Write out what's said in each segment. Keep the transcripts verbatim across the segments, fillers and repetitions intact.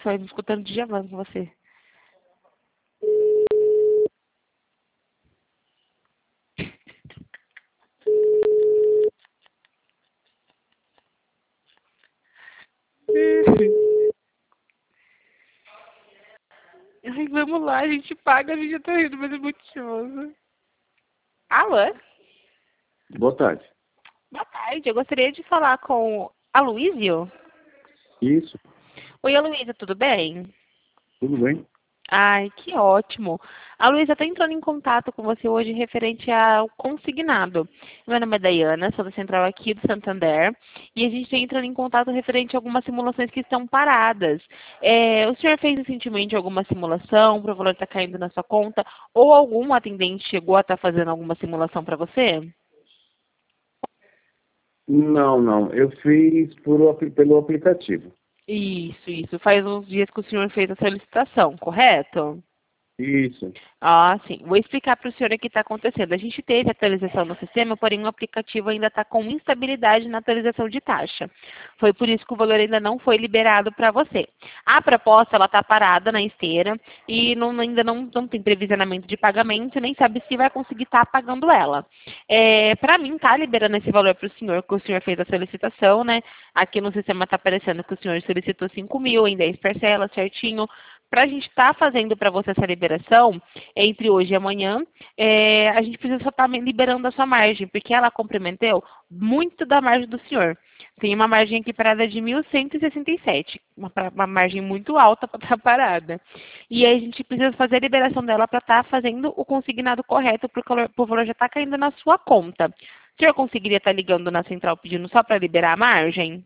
Foi me escutando de Djavan com você. Ai, vamos lá, a gente paga, a gente já tá rindo, mas é muito chimoso. Alô? Boa tarde. Boa tarde, eu gostaria de falar com a Luísio. Isso, Oi, Luísa, tudo bem? tudo bem? Ai, que ótimo. A Luísa está entrando em contato com você hoje referente ao consignado. Meu nome é Dayana, sou da central aqui do Santander, e a gente está entrando em contato referente a algumas simulações que estão paradas. É, o senhor fez recentemente alguma simulação para o valor estar caindo na sua conta, ou algum atendente chegou a estar fazendo alguma simulação para você? Não, não. Eu fiz por, apli- pelo aplicativo. Isso, isso. Faz uns dias que o senhor fez a solicitação, correto? Isso. Ah, sim. Vou explicar para o senhor o que está acontecendo. A gente teve atualização no sistema, porém o aplicativo ainda está com instabilidade na atualização de taxa. Foi por isso que o valor ainda não foi liberado para você. A proposta ela está parada na esteira e não- ainda não, não tem previsionamento de pagamento, nem sabe se vai conseguir estar pagando ela. É, para mim, está liberando esse valor para o senhor, que o senhor fez a solicitação, né? Aqui no sistema está aparecendo que o senhor solicitou cinco mil em dez parcelas, certinho. Para a gente estar fazendo para você essa liberação, entre hoje e amanhã, é, a gente precisa só estar liberando a sua margem, porque ela comprometeu muito da margem do senhor. Tem uma margem aqui parada de mil cento e sessenta e sete, uma, pra- uma margem muito alta para estar parada. E aí a gente precisa fazer a liberação dela para estar fazendo o consignado correto, porque o valor o valor já está caindo na sua conta. O senhor conseguiria estar ligando na central pedindo só para liberar a margem?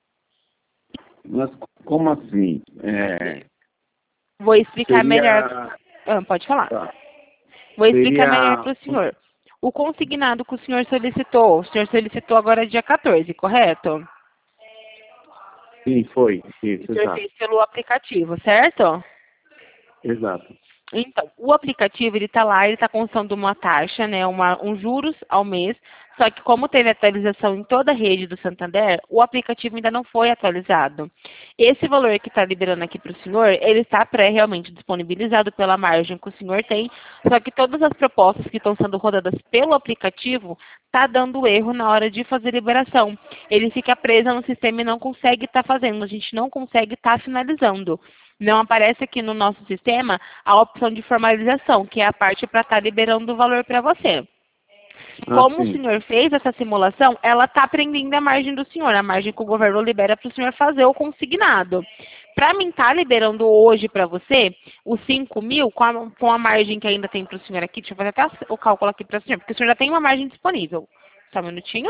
Mas como assim? É, Vou explicar melhor. seria. Ah, pode falar. Tá. Vou explicar melhor Seria. para o senhor. O consignado que o senhor solicitou, o senhor solicitou agora dia quatorze, correto? Sim, foi. O Isso, senhor exato. fez pelo aplicativo, certo? Exato. Então, o aplicativo, ele está lá, ele está constando uma taxa, né, uma, um juros ao mês, só que como teve atualização em toda a rede do Santander, o aplicativo ainda não foi atualizado. Esse valor que está liberando aqui para o senhor, ele está pré realmente disponibilizado pela margem que o senhor tem, só que todas as propostas que estão sendo rodadas pelo aplicativo, está dando erro na hora de fazer liberação. Ele fica preso no sistema e não consegue estar fazendo, a gente não consegue estar finalizando. Não aparece aqui no nosso sistema a opção de formalização, que é a parte para estar liberando o valor para você. Ah, Como o sim. senhor fez essa simulação, ela está prendendo a margem do senhor, a margem que o governo libera para o senhor fazer o consignado. Para mim estar liberando hoje para você, os cinco mil, com a, com a margem que ainda tem para o senhor aqui, deixa eu fazer até o cálculo aqui para o senhor, porque o senhor já tem uma margem disponível. Só um minutinho.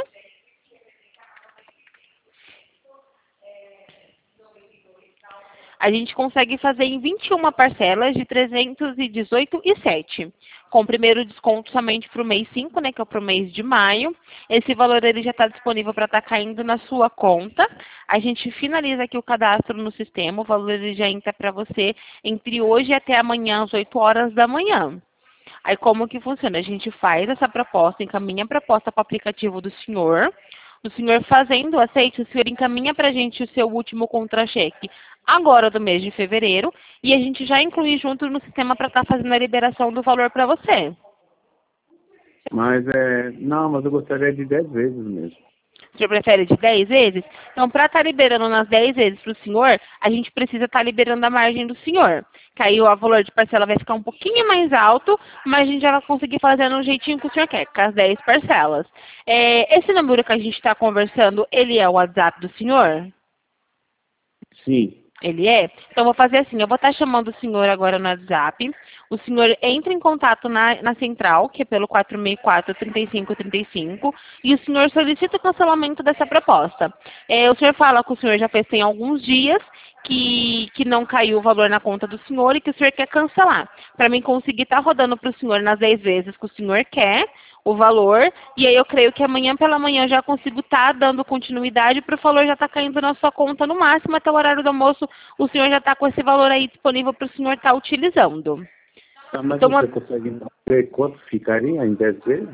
A gente consegue fazer em vinte e uma parcelas de trezentos e dezoito e sete. Com o primeiro desconto somente para o mês cinco, né, que é para o mês de maio. Esse valor ele já está disponível para estar caindo na sua conta. A gente finaliza aqui o cadastro no sistema, o valor ele já entra para você entre hoje e até amanhã às oito horas da manhã. Aí como que funciona? A gente faz essa proposta, encaminha a proposta para o aplicativo do senhor. O senhor fazendo o aceite, o senhor encaminha para a gente o seu último contra-cheque agora do mês de fevereiro e a gente já inclui junto no sistema para estar fazendo a liberação do valor para você. Mas é. Não, mas eu gostaria de dez vezes mesmo. O senhor prefere de dez vezes? Então, para estar liberando nas dez vezes para o senhor, a gente precisa estar liberando a margem do senhor. Que aí o valor de parcela vai ficar um pouquinho mais alto, mas a gente já vai conseguir fazer no jeitinho que o senhor quer, com as dez parcelas. É, esse número que a gente está conversando, ele é o WhatsApp do senhor? Sim. Ele é? Então, eu vou fazer assim, eu vou estar chamando o senhor agora no WhatsApp. O senhor entra em contato na, na central, que é pelo quatro seis quatro, três cinco três cinco, e o senhor solicita o cancelamento dessa proposta. É, o senhor fala que o senhor já fez tem alguns dias que, que não caiu o valor na conta do senhor e que o senhor quer cancelar. Para mim conseguir estar rodando para o senhor nas dez vezes que o senhor quer, o valor, e aí eu creio que amanhã pela manhã eu já consigo estar dando continuidade para o valor já estar caindo na sua conta no máximo até o horário do almoço, o senhor já está com esse valor aí disponível para o senhor estar utilizando. Tá, mas Então, você consegue ver quanto ficaria em dez vezes?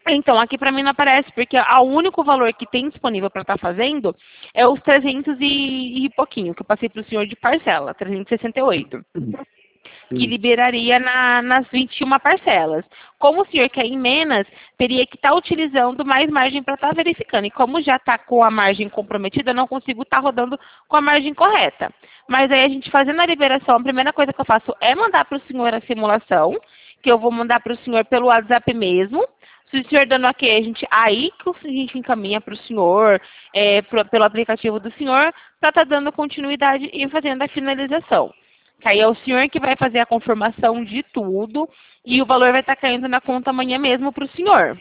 Então, aqui para mim não aparece, porque o único valor que tem disponível para estar fazendo é os trezentos e, e pouquinho, que eu passei para o senhor de parcela, trezentos e sessenta e oito. Que Sim. liberaria na, nas vinte e uma parcelas. Como o senhor quer em menos, teria que estar utilizando mais margem para estar verificando. E como já está com a margem comprometida, eu não consigo estar rodando com a margem correta. Mas aí a gente fazendo a liberação, a primeira coisa que eu faço é mandar para o senhor a simulação, que eu vou mandar para o senhor pelo WhatsApp mesmo. Se o senhor dando ok, a gente, aí que a gente encaminha para o senhor, é, pro, pelo aplicativo do senhor, para estar dando continuidade e fazendo a finalização. Que aí é o senhor que vai fazer a confirmação de tudo e o valor vai estar caindo na conta amanhã mesmo para o senhor.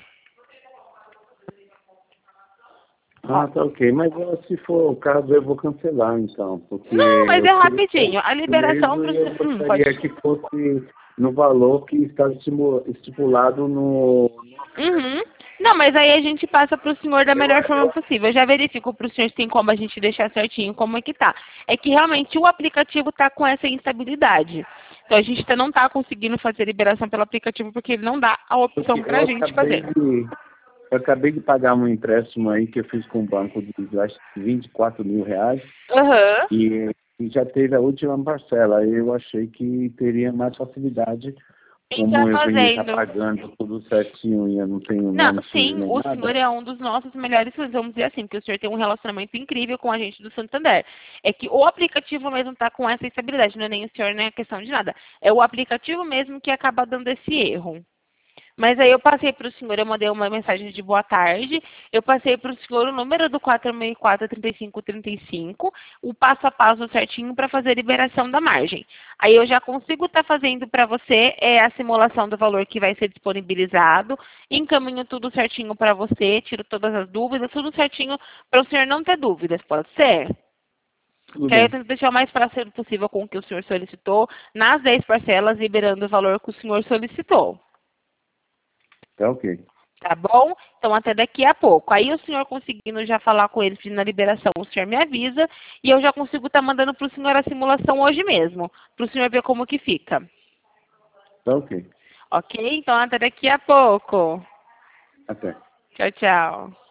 Ah, tá ok. Mas ó, se for o caso, eu vou cancelar então. Porque Não, mas é eu queria rapidinho. A liberação para o mesmo, eu senhor. Hum, gostaria pode. que fosse no valor que está estimu- estipulado no. Uhum. Não, mas aí a gente passa para o senhor da melhor forma possível. Eu já verifico para o senhor se tem como a gente deixar certinho como é que tá. É que realmente o aplicativo está com essa instabilidade. Então a gente tá- não está conseguindo fazer liberação pelo aplicativo porque ele não dá a opção Porque para eu a gente acabei fazer. de. Eu acabei de pagar um empréstimo aí que eu fiz com o banco de eu acho, vinte e quatro mil reais Aham. e, e já teve a última parcela. Aí eu achei que teria mais facilidade, Então como eu venho estar fazendo. pagando tudo certinho e eu não tenho Não, nome sujo sim, nem o nada. senhor é um dos nossos melhores fãs, vamos dizer assim, porque o senhor tem um relacionamento incrível com a gente do Santander. É que o aplicativo mesmo está com essa instabilidade, não é nem o senhor, nem a questão de nada. É o aplicativo mesmo que acaba dando esse erro. Mas aí eu passei para o senhor, eu mandei uma mensagem de boa tarde, eu passei para o senhor o número do quatro seis quatro, três cinco três cinco, o passo a passo certinho para fazer a liberação da margem. Aí eu já consigo estar fazendo para você é, a simulação do valor que vai ser disponibilizado, encaminho tudo certinho para você, tiro todas as dúvidas, tudo certinho para o senhor não ter dúvidas, pode ser? Tudo Que aí eu bem. tento deixar o mais próximo possível com o que o senhor solicitou, nas dez parcelas, liberando o valor que o senhor solicitou. Tá ok. Tá bom? Então, até daqui a pouco. Aí, o senhor conseguindo já falar com eles pedindo a liberação, o senhor me avisa e eu já consigo estar mandando para o senhor a simulação hoje mesmo, para o senhor ver como que fica. Tá ok. Ok? Então, até daqui a pouco. Até. Tchau, tchau.